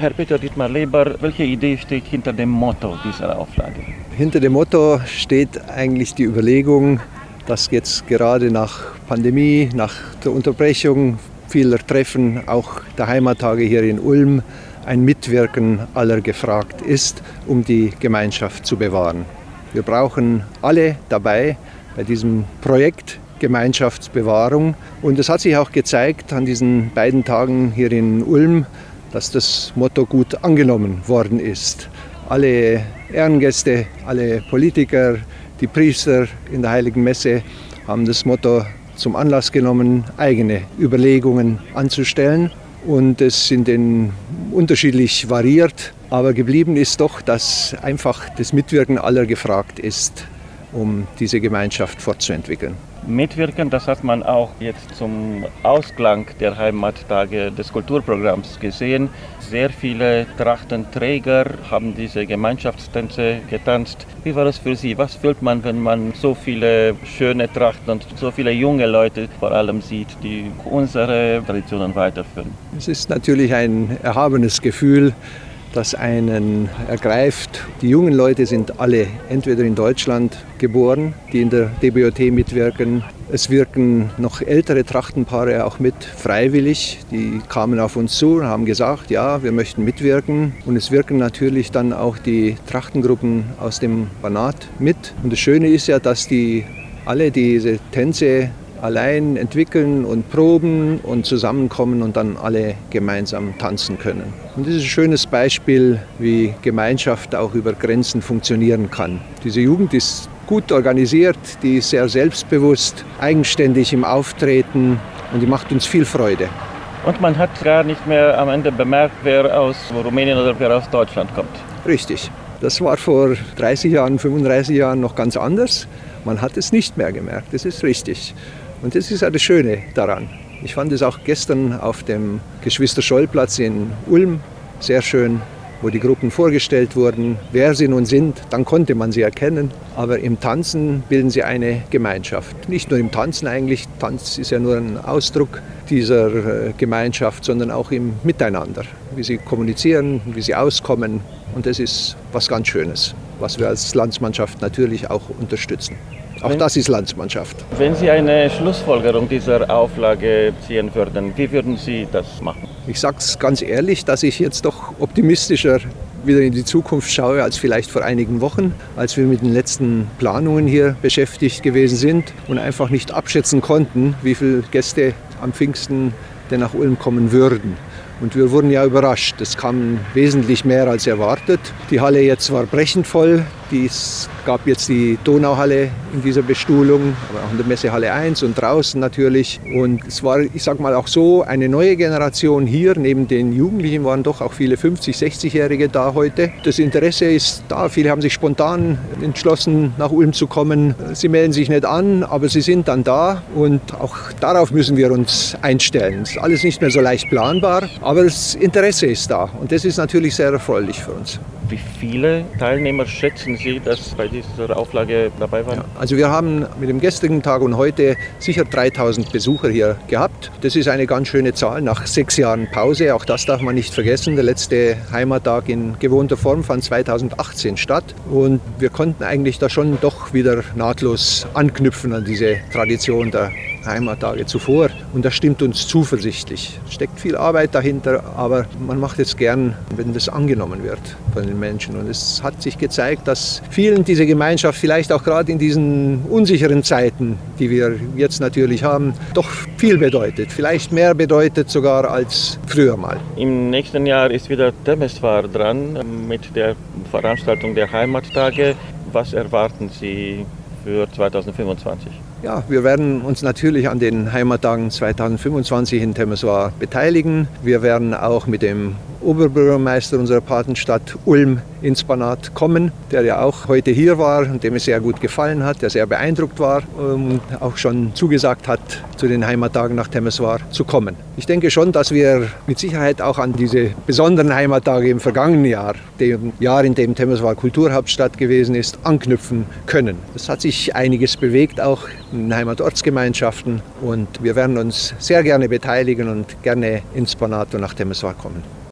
Herr Peter Dietmar Leber, welche Idee steht hinter dem Motto dieser Auflage? Hinter dem Motto steht eigentlich die Überlegung, dass jetzt gerade nach Pandemie, nach der Unterbrechung vieler Treffen, auch der Heimattage hier in Ulm, ein Mitwirken aller gefragt ist, um die Gemeinschaft zu bewahren. Wir brauchen alle dabei bei diesem Projekt Gemeinschaftsbewahrung. Und es hat sich auch gezeigt an diesen beiden Tagen hier in Ulm, dass das Motto gut angenommen worden ist. Alle Ehrengäste, alle Politiker, die Priester in der Heiligen Messe haben das Motto zum Anlass genommen, eigene Überlegungen anzustellen. Und es sind unterschiedlich variiert, aber geblieben ist doch, dass einfach das Mitwirken aller gefragt ist, um diese Gemeinschaft fortzuentwickeln. Mitwirken, das hat man auch jetzt zum Ausklang der Heimattage des Kulturprogramms gesehen. Sehr viele Trachtenträger haben diese Gemeinschaftstänze getanzt. Wie war das für Sie? Was fühlt man, wenn man so viele schöne Trachten und so viele junge Leute vor allem sieht, die unsere Traditionen weiterführen? Es ist natürlich ein erhabenes Gefühl, das einen ergreift. Die jungen Leute sind alle entweder in Deutschland geboren, die in der DBOT mitwirken. Es wirken noch ältere Trachtenpaare auch mit, freiwillig. Die kamen auf uns zu und haben gesagt, ja, wir möchten mitwirken. Und es wirken natürlich dann auch die Trachtengruppen aus dem Banat mit. Und das Schöne ist ja, dass die alle diese Tänze allein entwickeln und proben und zusammenkommen und dann alle gemeinsam tanzen können. Und das ist ein schönes Beispiel, wie Gemeinschaft auch über Grenzen funktionieren kann. Diese Jugend ist gut organisiert, die ist sehr selbstbewusst, eigenständig im Auftreten und die macht uns viel Freude. Und man hat gar nicht mehr am Ende bemerkt, wer aus Rumänien oder wer aus Deutschland kommt. Richtig. Das war vor 30 Jahren, 35 Jahren noch ganz anders. Man hat es nicht mehr gemerkt, das ist richtig. Und das ist ja das Schöne daran. Ich fand es auch gestern auf dem Geschwister-Scholl-Platz in Ulm sehr schön, wo die Gruppen vorgestellt wurden, wer sie nun sind. Dann konnte man sie erkennen. Aber im Tanzen bilden sie eine Gemeinschaft. Nicht nur im Tanzen eigentlich, Tanz ist ja nur ein Ausdruck dieser Gemeinschaft, sondern auch im Miteinander. Wie sie kommunizieren, wie sie auskommen. Und das ist was ganz Schönes, was wir als Landsmannschaft natürlich auch unterstützen. Auch das ist Landsmannschaft. Wenn Sie eine Schlussfolgerung dieser Auflage ziehen würden, wie würden Sie das machen? Ich sage es ganz ehrlich, dass ich jetzt doch optimistischer wieder in die Zukunft schaue als vielleicht vor einigen Wochen, als wir mit den letzten Planungen hier beschäftigt gewesen sind und einfach nicht abschätzen konnten, wie viele Gäste am Pfingsten denn nach Ulm kommen würden. Und wir wurden ja überrascht. Es kamen wesentlich mehr als erwartet. Die Halle jetzt war brechend voll. Es gab jetzt die Donauhalle in dieser Bestuhlung, aber auch in der Messehalle 1 und draußen natürlich. Und es war, ich sag mal auch so, eine neue Generation hier. Neben den Jugendlichen waren doch auch viele 50-, 60-Jährige da heute. Das Interesse ist da. Viele haben sich spontan entschlossen, nach Ulm zu kommen. Sie melden sich nicht an, aber sie sind dann da. Und auch darauf müssen wir uns einstellen. Es ist alles nicht mehr so leicht planbar, aber das Interesse ist da. Und das ist natürlich sehr erfreulich für uns. Wie viele Teilnehmer schätzen Sie, dass bei dieser Auflage dabei waren? Ja, also wir haben mit dem gestrigen Tag und heute sicher 3000 Besucher hier gehabt. Das ist eine ganz schöne Zahl nach 6 Jahren Pause. Auch das darf man nicht vergessen. Der letzte Heimattag in gewohnter Form fand 2018 statt. Und wir konnten eigentlich da schon doch wieder nahtlos anknüpfen an diese Tradition der Heimattage zuvor. Und das stimmt uns zuversichtlich. Es steckt viel Arbeit dahinter, aber man macht es gern, wenn das angenommen wird von den Menschen. Und es hat sich gezeigt, dass vielen diese Gemeinschaft vielleicht auch gerade in diesen unsicheren Zeiten, die wir jetzt natürlich haben, doch viel bedeutet. Vielleicht mehr bedeutet sogar als früher mal. Im nächsten Jahr ist wieder Temeswar dran mit der Veranstaltung der Heimattage. Was erwarten Sie für 2025? Ja, wir werden uns natürlich an den Heimattagen 2025 in Temeswar beteiligen. Wir werden auch mit dem Oberbürgermeister unserer Patenstadt Ulm ins Banat kommen, der ja auch heute hier war und dem es sehr gut gefallen hat, der sehr beeindruckt war und auch schon zugesagt hat, zu den Heimattagen nach Temeswar zu kommen. Ich denke schon, dass wir mit Sicherheit auch an diese besonderen Heimattage im vergangenen Jahr, dem Jahr, in dem Temeswar Kulturhauptstadt gewesen ist, anknüpfen können. Es hat sich einiges bewegt, auch in den Heimatortsgemeinschaften, und wir werden uns sehr gerne beteiligen und gerne ins Banat und nach Temeswar kommen.